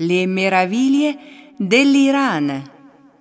Le meraviglie dell'Iran.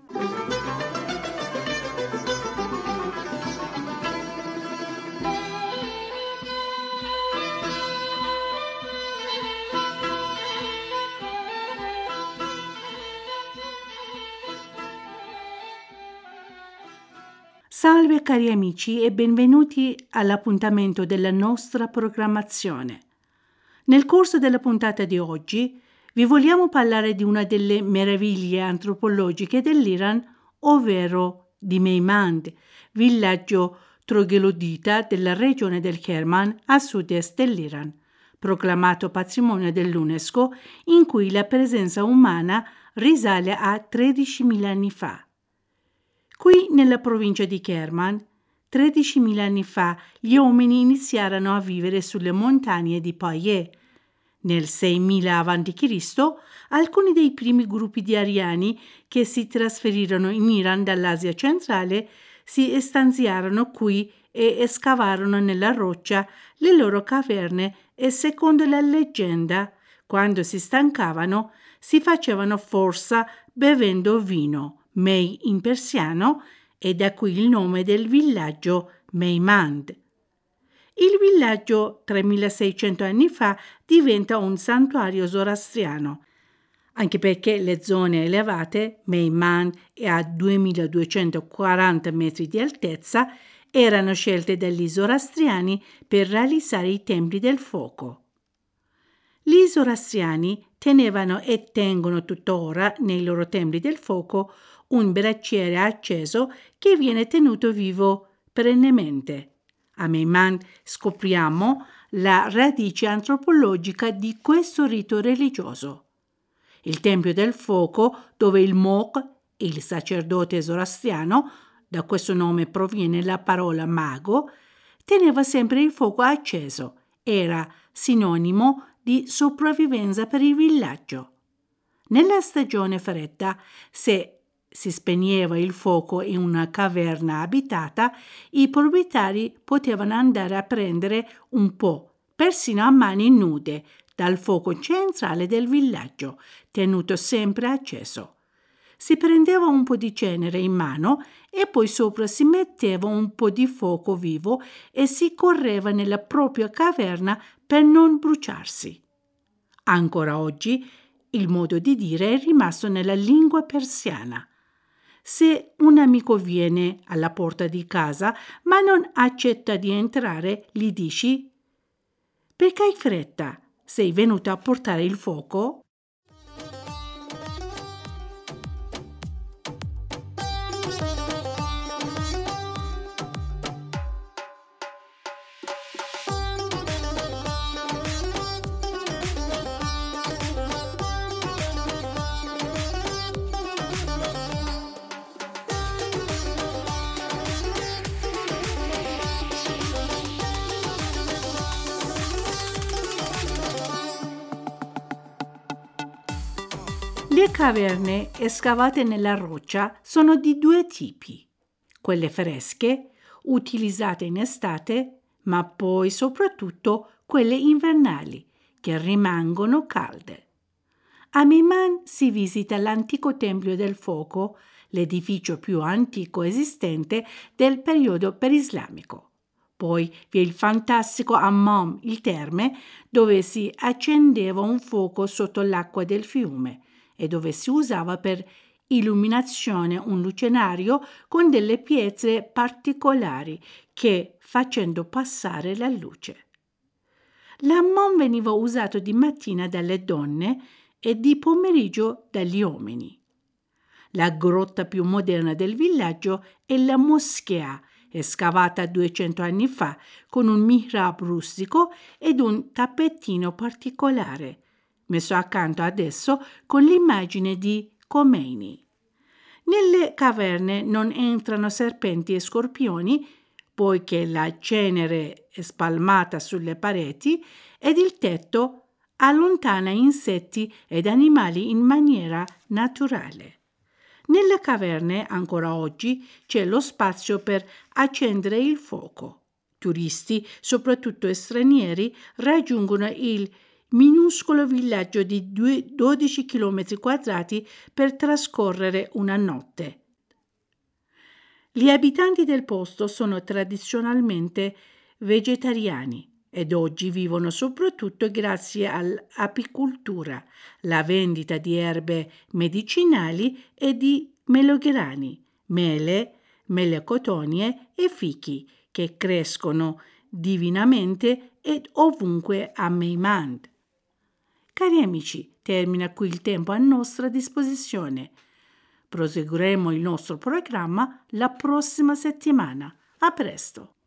Salve cari amici e benvenuti all'appuntamento della nostra programmazione. Nel corso della puntata di oggi vi vogliamo parlare di una delle meraviglie antropologiche dell'Iran, ovvero di Meimand, villaggio troglodita della regione del Kerman a sud-est dell'Iran, proclamato patrimonio dell'UNESCO, in cui la presenza umana risale a 13.000 anni fa. Qui nella provincia di Kerman, 13.000 anni fa, gli uomini iniziarono a vivere sulle montagne di Payet. Nel 6.000 a.C., alcuni dei primi gruppi di ariani che si trasferirono in Iran dall'Asia centrale si stanziarono qui e scavarono nella roccia le loro caverne e, secondo la leggenda, quando si stancavano, si facevano forza bevendo vino, Mei in persiano, e da qui il nome del villaggio Meimand. Il villaggio 3600 anni fa diventa un santuario zoroastriano, anche perché le zone elevate, Meimand è a 2240 metri di altezza, erano scelte dagli zoroastriani per realizzare i templi del fuoco. Gli zoroastriani tenevano e tengono tuttora nei loro templi del fuoco un braciere acceso che viene tenuto vivo perennemente. A Meimand scopriamo la radice antropologica di questo rito religioso. Il Tempio del Fuoco, dove il Mokh, il sacerdote zoroastriano, da questo nome proviene la parola mago, teneva sempre il fuoco acceso, era sinonimo di sopravvivenza per il villaggio. Nella stagione fredda, se si spegneva il fuoco in una caverna abitata, i proprietari potevano andare a prendere un po', persino a mani nude, dal fuoco centrale del villaggio, tenuto sempre acceso. Si prendeva un po' di cenere in mano e poi sopra si metteva un po' di fuoco vivo e si correva nella propria caverna per non bruciarsi. Ancora oggi il modo di dire è rimasto nella lingua persiana. Se un amico viene alla porta di casa ma non accetta di entrare, gli dici: «Perché hai fretta? Sei venuto a portare il fuoco?» Le caverne scavate nella roccia sono di due tipi: quelle fresche, utilizzate in estate, ma poi soprattutto quelle invernali, che rimangono calde. A Meimand si visita l'antico Tempio del Fuoco, l'edificio più antico esistente del periodo perislamico. Poi vi è il fantastico Hammam, il terme, dove si accendeva un fuoco sotto l'acqua del fiume e dove si usava per illuminazione un lucenario con delle pietre particolari che facendo passare la luce. L'hammam veniva usato di mattina dalle donne e di pomeriggio dagli uomini. La grotta più moderna del villaggio è la moschea, scavata 200 anni fa, con un mihrab rustico ed un tappetino particolare, messo accanto adesso con l'immagine di Khomeini. Nelle caverne non entrano serpenti e scorpioni, poiché la cenere è spalmata sulle pareti ed il tetto allontana insetti ed animali in maniera naturale. Nelle caverne, ancora oggi, c'è lo spazio per accendere il fuoco. Turisti, soprattutto stranieri, raggiungono il minuscolo villaggio di 12 km quadrati per trascorrere una notte. Gli abitanti del posto sono tradizionalmente vegetariani ed oggi vivono soprattutto grazie all'apicoltura, la vendita di erbe medicinali e di melograni, mele cotonie e fichi che crescono divinamente ed ovunque a Meimand. Cari amici, termina qui il tempo a nostra disposizione. Proseguiremo il nostro programma la prossima settimana. A presto!